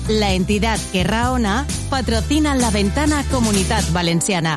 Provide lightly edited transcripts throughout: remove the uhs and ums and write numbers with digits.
la entidad que raona patrocina La Ventana Comunitat Valenciana.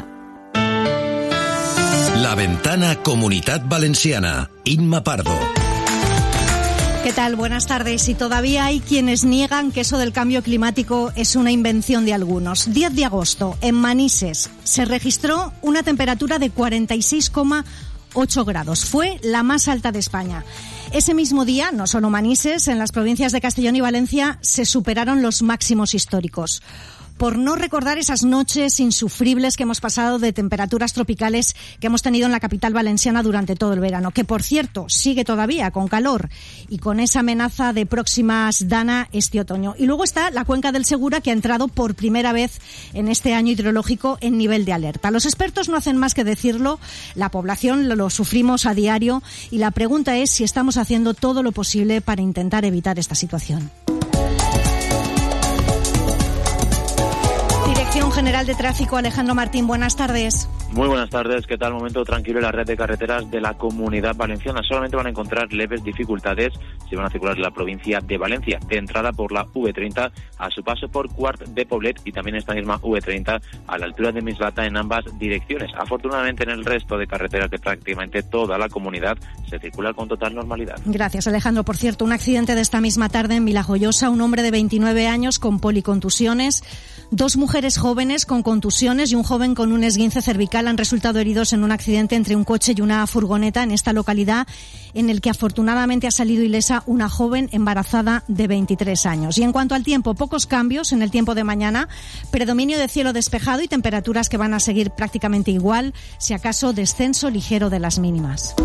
La Ventana Comunitat Valenciana. Inma Pardo. ¿Qué tal? Buenas tardes. Y todavía hay quienes niegan que eso del cambio climático es una invención de algunos. 10 de agosto, en Manises, se registró una temperatura de 46,8 grados. Fue la más alta de España. Ese mismo día, no solo Manises, en las provincias de Castellón y Valencia se superaron los máximos históricos. Por no recordar esas noches insufribles que hemos pasado de temperaturas tropicales que hemos tenido en la capital valenciana durante todo el verano, que por cierto sigue todavía con calor y con esa amenaza de próximas danas este otoño. Y luego está la cuenca del Segura, que ha entrado por primera vez en este año hidrológico en nivel de alerta. Los expertos no hacen más que decirlo, la población lo sufrimos a diario y la pregunta es si estamos haciendo todo lo posible para intentar evitar esta situación. Dirección General de Tráfico, Alejandro Martín, buenas tardes. Muy buenas tardes, ¿qué tal? Momento tranquilo en la red de carreteras de la Comunidad Valenciana. Solamente van a encontrar leves dificultades si van a circular en la provincia de Valencia, de entrada por la V30 a su paso por Quart de Poblet y también esta misma V30 a la altura de Mislata en ambas direcciones. Afortunadamente en el resto de carreteras de prácticamente toda la comunidad se circula con total normalidad. Gracias, Alejandro. Por cierto, un accidente de esta misma tarde en Vilajoyosa, un hombre de 29 años con policontusiones, 2 mujeres jóvenes con contusiones y un joven con un esguince cervical han resultado heridos en un accidente entre un coche y una furgoneta en esta localidad, en el que afortunadamente ha salido ilesa una joven embarazada de 23 años. Y en cuanto al tiempo, pocos cambios en el tiempo de mañana, predominio de cielo despejado y temperaturas que van a seguir prácticamente igual, si acaso descenso ligero de las mínimas.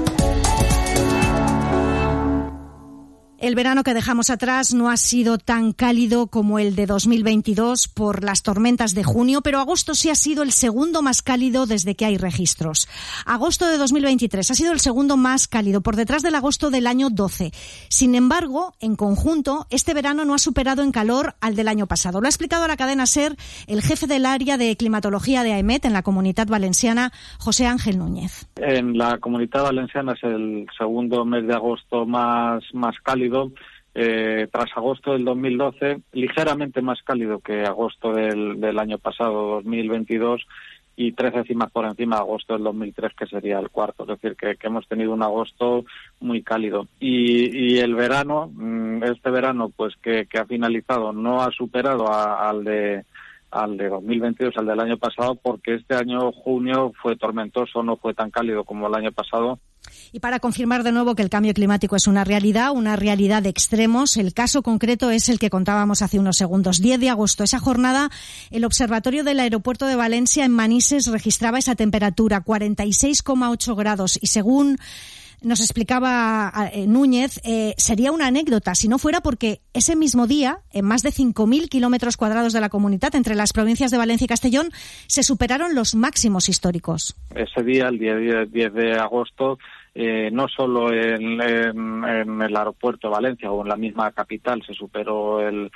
El verano que dejamos atrás no ha sido tan cálido como el de 2022 por las tormentas de junio, pero agosto sí ha sido el segundo más cálido desde que hay registros. Agosto de 2023 ha sido el segundo más cálido, por detrás del agosto del año 12. Sin embargo, en conjunto, este verano no ha superado en calor al del año pasado. Lo ha explicado a la cadena SER el jefe del área de climatología de AEMET en la Comunitat Valenciana, José Ángel Núñez. En la Comunitat Valenciana es el segundo mes de agosto más cálido. Tras agosto del 2012, ligeramente más cálido que agosto del año pasado, 2022, y 13 décimas por encima de agosto del 2003, que sería el cuarto. Es decir, que hemos tenido un agosto muy cálido. Y el verano, este verano, pues que ha finalizado, no ha superado al de 2022, al del año pasado, porque este año junio fue tormentoso, no fue tan cálido como el año pasado. Y para confirmar de nuevo que el cambio climático es una realidad de extremos, el caso concreto es el que contábamos hace unos segundos. 10 de agosto, esa jornada, el Observatorio del Aeropuerto de Valencia en Manises registraba esa temperatura, 46,8 grados, y según nos explicaba Núñez, sería una anécdota si no fuera porque ese mismo día, en más de 5.000 kilómetros cuadrados de la comunidad, entre las provincias de Valencia y Castellón, se superaron los máximos históricos. Ese día, el día 10 de agosto, no solo en el aeropuerto de Valencia o en la misma capital se superó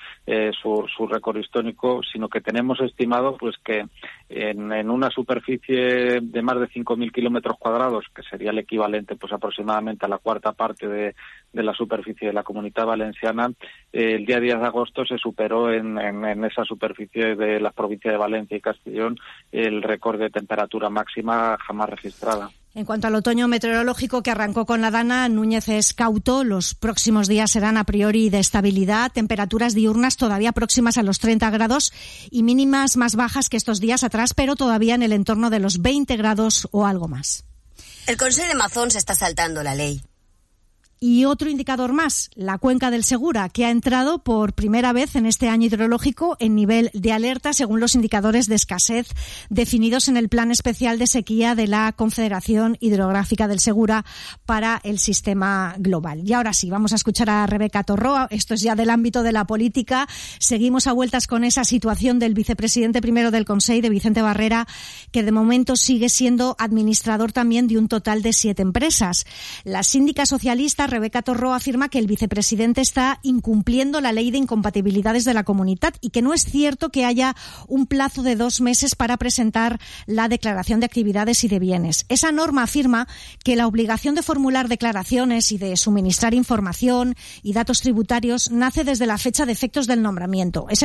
su récord histórico, sino que tenemos estimado pues que en una superficie de más de 5.000 kilómetros cuadrados, que sería el equivalente pues aproximadamente a la cuarta parte de la superficie de la Comunidad Valenciana, el día 10 de agosto se superó en esa superficie de las provincias de Valencia y Castellón el récord de temperatura máxima jamás registrada. En cuanto al otoño meteorológico que arrancó con la dana, Núñez es cauto. Los próximos días serán a priori de estabilidad, temperaturas diurnas todavía próximas a los 30 grados y mínimas más bajas que estos días atrás, pero todavía en el entorno de los 20 grados o algo más. El Consejo de Mazón se está saltando la ley. Y otro indicador más, la cuenca del Segura, que ha entrado por primera vez en este año hidrológico en nivel de alerta, según los indicadores de escasez definidos en el Plan Especial de Sequía de la Confederación Hidrográfica del Segura para el sistema global. Y ahora sí, vamos a escuchar a Rebeca Torró. Esto es ya del ámbito de la política. Seguimos a vueltas con esa situación del vicepresidente primero del Consell, de Vicente Barrera, que de momento sigue siendo administrador también de un total de 7 empresas. La síndica socialista Rebeca Torró afirma que el vicepresidente está incumpliendo la ley de incompatibilidades de la Comunitat y que no es cierto que haya un plazo de 2 meses para presentar la declaración de actividades y de bienes. Esa norma afirma que la obligación de formular declaraciones y de suministrar información y datos tributarios nace desde la fecha de efectos del nombramiento.